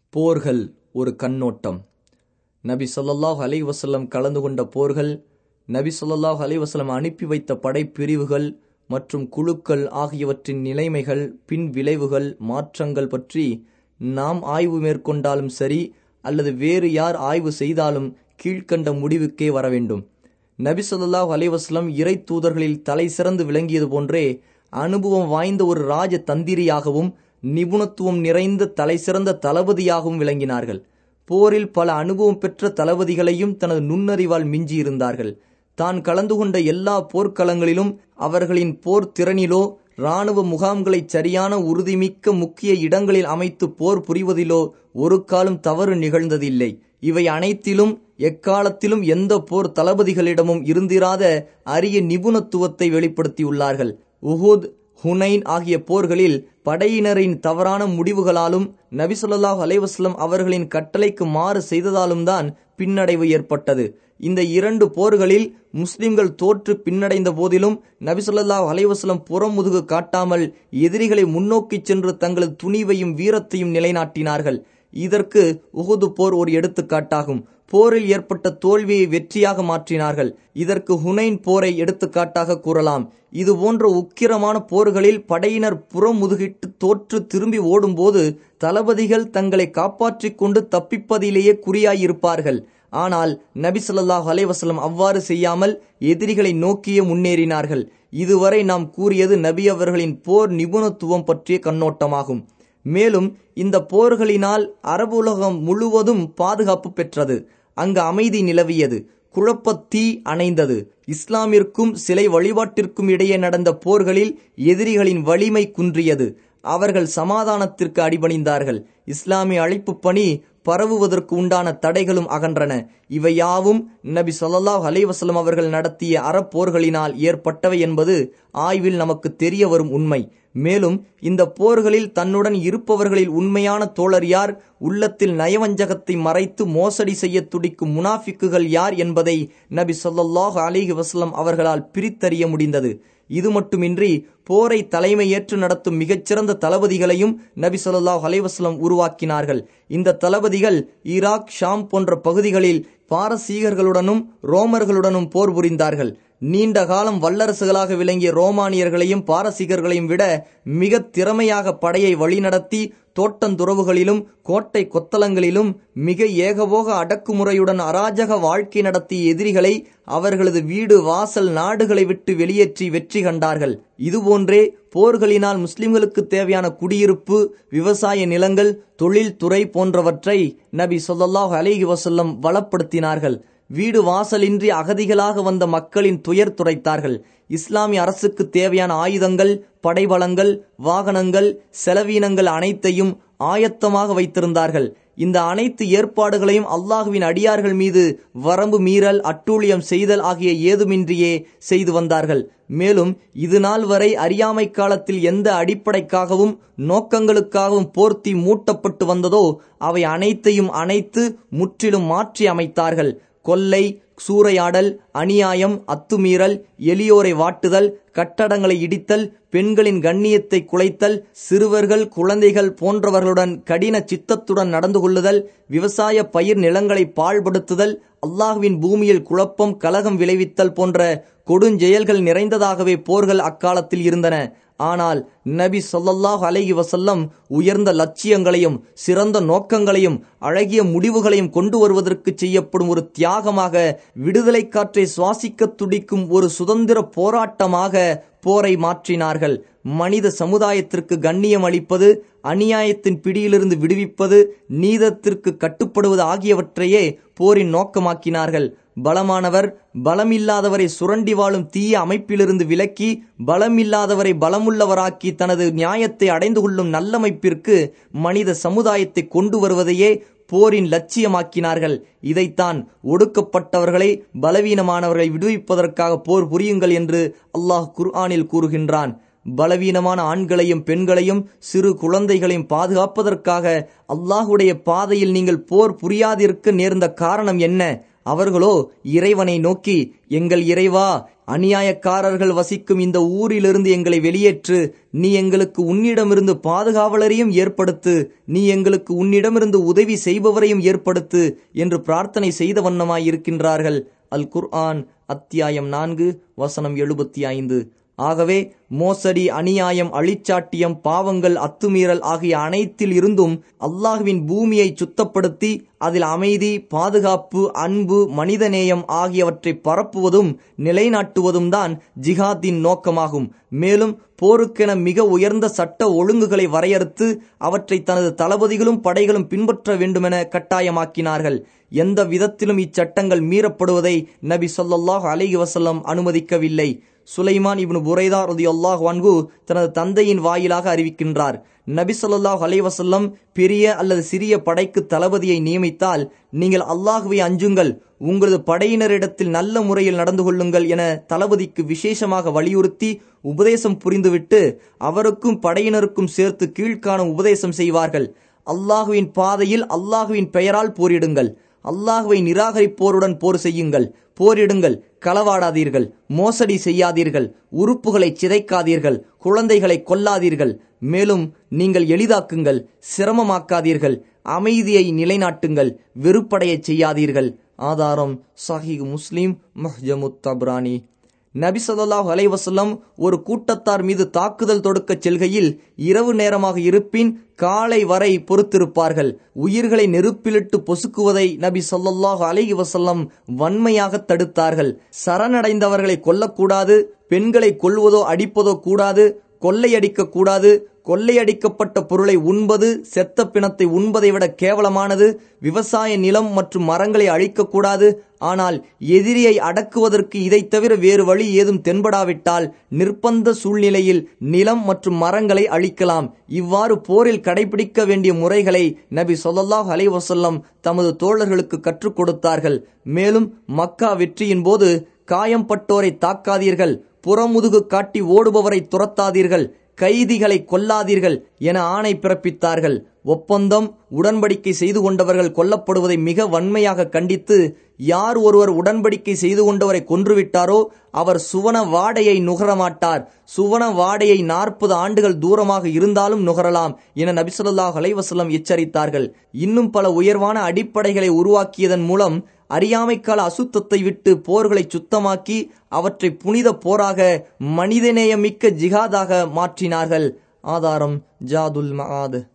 போர்கள் ஒரு கண்ணோட்டம். நபி ஸல்லல்லாஹு அலைஹி வஸல்லம் கலந்து கொண்ட போர்கள், நபி ஸல்லல்லாஹு அலைஹி வஸல்லம் அனுப்பி வைத்த படைப்பிரிவுகள் மற்றும் குழுக்கள் ஆகியவற்றின் நிலைமைகள், பின் விளைவுகள், மாற்றங்கள் பற்றி நாம் ஆய்வு மேற்கொண்டாலும் சரி அல்லது வேறு யார் ஆய்வு செய்தாலும் கீழ்க்கண்ட முடிவுக்கே வர வேண்டும். நபி ஸல்லல்லாஹு அலைஹி வஸல்லம் இறை தூதர்களில் தலை சிறந்து விளங்கியது போன்றே அனுபவம் வாய்ந்த ஒரு ராஜ தந்திரியாகவும் நிபுணத்துவம் நிறைந்த தலை சிறந்த தளபதியாகவும் விளங்கினார்கள். போரில் பல அனுபவம் பெற்ற தளபதிகளையும் தனது நுண்ணறிவால் மிஞ்சியிருந்தார்கள். தான் கலந்து கொண்ட எல்லா போர்க்களங்களிலும் அவர்களின் போர் திறனிலோ இராணுவ முகாம்களை சரியான உறுதிமிக்க முக்கிய இடங்களில் அமைத்து போர் புரிவதிலோ ஒரு காலம் தவறு நிகழ்ந்ததில்லை. இவை அனைத்திலும் எக்காலத்திலும் எந்த போர் தளபதிகளிடமும் இருந்திராத அரிய நிபுணத்துவத்தை வெளிப்படுத்தியுள்ளார்கள். உஹுத், ஹுனைன் ஆகிய போர்களில் படையினரின் தவறான முடிவுகளாலும் நபி ஸல்லல்லாஹு அலைஹி வஸல்லம் அவர்களின் கட்டளைக்கு மாறு செய்ததாலும் தான் பின்னடைவு ஏற்பட்டது. இந்த இரண்டு போர்களில் முஸ்லிம்கள் தோற்று பின்னடைந்த போதிலும் நபி ஸல்லல்லாஹு அலைஹி வஸல்லம் புறமுதுகு காட்டாமல் எதிரிகளை முன்னோக்கி சென்று தங்களது துணிவையும் வீரத்தையும் நிலைநாட்டினார்கள். இதற்கு உஹுது போர் ஒரு எடுத்துக்காட்டாகும். போரில் ஏற்பட்ட தோல்வியை வெற்றியாக மாற்றினார்கள். இதற்கு ஹுனைன் போரை எடுத்துக்காட்டாக கூறலாம். இது போன்ற உக்கிரமான போர்களில் படையினர் புறமுதுகிட்டு தோற்று திரும்பி ஓடும்போது தளபதிகள் தங்களை காப்பாற்றிக் கொண்டு தப்பிப்பதிலேயே குறியாயிருப்பார்கள். ஆனால் நபி ஸல்லல்லாஹு அலைஹி வஸல்லம் அவ்வாறு செய்யாமல் எதிரிகளை நோக்கியே முன்னேறினார்கள். இதுவரை நாம் கூறியது நபி அவர்களின் போர் நிபுணத்துவம் பற்றிய கண்ணோட்டமாகும். மேலும் இந்த போர்களினால் அரபு உலகம் முழுவதும் பாதுகாப்பு பெற்றது. அங்கு அமைதி நிலவியது. குழப்பத் தீ அணைந்தது. இஸ்லாமிற்கும் சிலை வழிபாட்டிற்கும் இடையே நடந்த போர்களில் எதிரிகளின் வலிமை குன்றியது. அவர்கள் சமாதானத்திற்கு அடிபணிந்தார்கள். இஸ்லாமிய அழைப்பு பணி பரவுவதற்கு உண்டான தடைகளும் அகன்றன. இவையாவும் நபி ஸல்லல்லாஹு அலைஹி வஸல்லம் அவர்கள் நடத்திய அறப்போர்களினால் ஏற்பட்டவை என்பது ஆய்வில் நமக்கு தெரிய வரும் உண்மை. மேலும் இந்த போர்களில் தன்னுடன் இருப்பவர்களில் உண்மையான தோழர் யார், உள்ளத்தில் நயவஞ்சகத்தை மறைத்து மோசடி செய்ய துடிக்கும் முனாஃபிக்குகள் யார் என்பதை நபி ஸல்லல்லாஹு அலைஹி வஸல்லம் அவர்களால் பிரித்தறிய முடிந்தது. இது மட்டுமின்றி போரை தலைமையேற்று நடத்தும் மிகச்சிறந்த தளபதிகளையும் நபி ஸல்லல்லாஹு அலைஹி வஸல்லம் உருவாக்கினார்கள். இந்த தளபதிகள் ஈராக், ஷாம் போன்ற பகுதிகளில் பாரசீகர்களுடனும் ரோமர்களுடனும் போர் புரிந்தார்கள். நீண்ட காலம் வல்லரசுகளாக விளங்கிய ரோமானியர்களையும் பாரசீகர்களையும் விட மிக திறமையாக படையை வழிநடத்தி தோட்டந்துறவுகளிலும் கோட்டை கொத்தளங்களிலும் மிக ஏகபோக அடக்குமுறையுடன் அராஜக வாழ்க்கை நடத்திய எதிரிகளை அவர்களது வீடு வாசல் நாடுகளை விட்டு வெளியேற்றி வெற்றி கண்டார்கள். இதுபோன்றே போர்களினால் முஸ்லிம்களுக்கு தேவையான குடியிருப்பு, விவசாய நிலங்கள், தொழில்துறை போன்றவற்றை நபி ஸல்லல்லாஹு அலைஹி வஸல்லம் வளப்படுத்தினார்கள். வீடு வாசலின்றி அகதிகளாக வந்த மக்களின் துயர் துடைத்தார்கள். இஸ்லாமிய அரசுக்கு தேவையான ஆயுதங்கள், படைபலங்கள், வாகனங்கள், செலவீனங்கள் அனைத்தையும் ஆயத்தமாக வைத்திருந்தார்கள். இந்த அனைத்து ஏற்பாடுகளையும் அல்லாஹுவின் அடியார்கள் மீது வரம்பு மீறல், அட்டூழியம் செய்தல் ஆகிய ஏதுமின்றியே செய்து வந்தார்கள். மேலும் இது நாள் வரை அறியாமை காலத்தில் எந்த அடிப்படைக்காகவும் நோக்கங்களுக்காகவும் போர்த்தி மூட்டப்பட்டு வந்ததோ அவை அனைத்தையும் அனைத்து முற்றிலும் மாற்றி அமைத்தார்கள். கொள்ளை, சூறையாடல், அநியாயம், அத்துமீறல், எளியோரை வாட்டுதல், கட்டடங்களை இடித்தல், பெண்களின் கண்ணியத்தை குலைத்தல், சிறுவர்கள், குழந்தைகள் போன்றவர்களுடன் கடின சித்தத்துடன் நடந்து கொள்ளுதல், விவசாய பயிர் நிலங்களை பாழ்படுத்துதல், அல்லாஹ்வின் பூமியில் குழப்பம், கலகம் விளைவித்தல் போன்ற கொடுஞ்செயல்கள் நிறைந்ததாகவே போர்கள் அக்காலத்தில் இருந்தன. ஆனால் நபி ஸல்லல்லாஹு அலைஹி வஸல்லம் உயர்ந்த லட்சியங்களையும் சிறந்த நோக்கங்களையும் அழகிய முடிவுகளையும் கொண்டு வருவதற்கு செய்யப்படும் ஒரு தியாகமாக, விடுதலை காற்றை சுவாசிக்க துடிக்கும் ஒரு சுதந்திர போராட்டமாக போரை மாற்றினார்கள். மனித சமுதாயத்திற்கு கண்ணியம் அளிப்பது, அநியாயத்தின் பிடியிலிருந்து விடுவிப்பது, நீதத்திற்கு கட்டுப்படுவது ஆகியவற்றையே போரின் நோக்கமாக்கினார்கள். பலமானவர் பலமில்லாதவரை சுரண்டி வாழும் தீய அமைப்பிலிருந்து விலக்கி பலமில்லாதவரை பலமுள்ளவராக்கி தனது நியாயத்தை அடைந்து கொள்ளும் நல்லமைப்பிற்கு மனித சமுதாயத்தை கொண்டு வருவதையே போரின் லட்சியமாக்கினார்கள். இதைத்தான் ஒடுக்கப்பட்டவர்களை, பலவீனமானவர்களை விடுவிப்பதற்காக போர் புரியுங்கள் என்று அல்லாஹ் குர்ஆனில் கூறுகின்றான். பலவீனமான ஆண்களையும் பெண்களையும் சிறு குழந்தைகளையும் பாதுகாப்பதற்காக அல்லாஹுடைய பாதையில் நீங்கள் போர் புரியாதிருக்க நேர்ந்த காரணம் என்ன? அவர்களோ இறைவனை நோக்கி, எங்கள் இறைவா, அநியாயக்காரர்கள் வசிக்கும் இந்த ஊரிலிருந்து எங்களை வெளியேற்று, நீ எங்களுக்கு உன்னிடமிருந்து பாதுகாவலரையும் ஏற்படுத்து, நீ எங்களுக்கு உன்னிடமிருந்து உதவி செய்பவரையும் ஏற்படுத்து என்று பிரார்த்தனை செய்த வண்ணமாய் இருக்கின்றார்கள். அல் குர்ஆன் அத்தியாயம் 4 வசனம் 75. ஆகவே மோசடி, அநியாயம், அழிச்சாட்டியம், பாவங்கள், அத்துமீறல் ஆகிய அனைத்தில் இருந்தும் அல்லாஹ்வின் பூமியை சுத்தப்படுத்தி அதில் அமைதி, பாதுகாப்பு, அன்பு, மனிதநேயம் ஆகியவற்றை பரப்புவதும் நிலைநாட்டுவதும் தான் ஜிஹாத்தின் நோக்கமாகும். மேலும் போருக்கென மிக உயர்ந்த சட்ட ஒழுங்குகளை வரையறுத்து அவற்றை தனது தளபதிகளும் படைகளும் பின்பற்ற வேண்டுமென கட்டாயமாக்கினார்கள். எந்த விதத்திலும் இச்சட்டங்கள் மீறப்படுவதை நபி ஸல்லல்லாஹு அலைஹி வஸல்லம் அனுமதிக்கவில்லை. சுலைமான் இப்னு புரைதா ரலியல்லாஹு அன்ஹு தனது தந்தையின் வாயிலாக அறிவிக்கின்றார், நபி ஸல்லல்லாஹு அலைஹி வஸல்லம் பெரிய அல்லது சிறிய படைக்கு தளபதியை நியமித்தால், நீங்கள் அல்லாஹ்வை அஞ்சுங்கள், உங்களது படையினரிடத்தில் நல்ல முறையில் நடந்து கொள்ளுங்கள் என தளபதிக்கு விசேஷமாக வலியுறுத்தி உபதேசம் புரிந்துவிட்டு அவருக்கும் படையினருக்கும் சேர்த்து கீழ்காணும் உபதேசம் செய்வார்கள். அல்லாஹுவின் பாதையில் அல்லாஹுவின் பெயரால் போரிடுங்கள், அல்லாஹுவை நிராகரிப்போருடன் போர் செய்யுங்கள், போரிடுங்கள், களவாடாதீர்கள், மோசடி செய்யாதீர்கள், உறுப்புகளை சிதைக்காதீர்கள், குழந்தைகளை கொல்லாதீர்கள், மேலும் நீங்கள் எளிதாக்குங்கள், சிரமமாக்காதீர்கள், அமைதியை நிலைநாட்டுங்கள், வெறுப்படைய செய்யாதீர்கள். ஆதாரம் சஹீஹ் முஸ்லிம், முஹ்ஜமுத் தப்ரானி. நபி ஸல்லல்லாஹு அலைஹி வஸல்லம் ஒரு கூட்டத்தார் மீது தாக்குதல் தொடுக்க செல்கையில் இரவு நேரமாக இருப்பின் காலை வரை பொறுத்திருப்பார்கள். உயிர்களை நெருப்பிலிட்டு பொசுக்குவதை நபி ஸல்லல்லாஹு அலைஹி வஸல்லம் வன்மையாக தடுத்தார்கள். சரணடைந்தவர்களை கொல்லக்கூடாது, பெண்களை கொல்வதோ அடிப்பதோ கூடாது, கொள்ளையடிக்க கூடாது, கொள்ளையடிக்கப்பட்ட பொருளை உண்பது செத்த பிணத்தை உண்பதை விட கேவலமானது, விவசாய நிலம் மற்றும் மரங்களை அழிக்கக்கூடாது. ஆனால் எதிரியை அடக்குவதற்கு இதை தவிர வேறு வழி ஏதும் தென்படாவிட்டால் நிர்பந்த சூழ்நிலையில் நிலம் மற்றும் மரங்களை அழிக்கலாம். இவ்வாறு போரில் கடைபிடிக்க வேண்டிய முறைகளை நபி ஸல்லல்லாஹு அலைஹி வஸல்லம் தமது தோழர்களுக்கு கற்றுக் கொடுத்தார்கள். மேலும் மக்கா வெற்றியின் போது காயம்பட்டோரை தாக்காதீர்கள், புறமுதுகு காட்டி ஓடுபவரை துரத்தாதீர்கள், கைதிகளை கொல்லாதீர்கள் என ஆணை பிறப்பித்தார்கள். ஒப்பந்தம், உடன்படிக்கை செய்து கொண்டவர்கள் கொல்லப்படுவதை மிக வன்மையாக கண்டித்து, யார் ஒருவர் உடன்படிக்கை செய்து கொண்டவரை கொன்றுவிட்டாரோ அவர் சுவன வாடையை நுகரமாட்டார், சுவன வாடையை 40 ஆண்டுகள் தூரமாக இருந்தாலும் நுகரலாம் என நபி ஸல்லல்லாஹு அலைஹி வஸல்லம் எச்சரித்தார்கள். இன்னும் பல உயர்வான அடிப்படைகளை உருவாக்கியதன் மூலம் அறியாமைக்கால அசுத்தத்தை விட்டு போர்களை சுத்தமாக்கி அவற்றை புனித போராக, மனிதநேயமிக்க ஜிஹாதாக மாற்றினார்கள். ஆதாரம் ஜாதுல் மஆத்.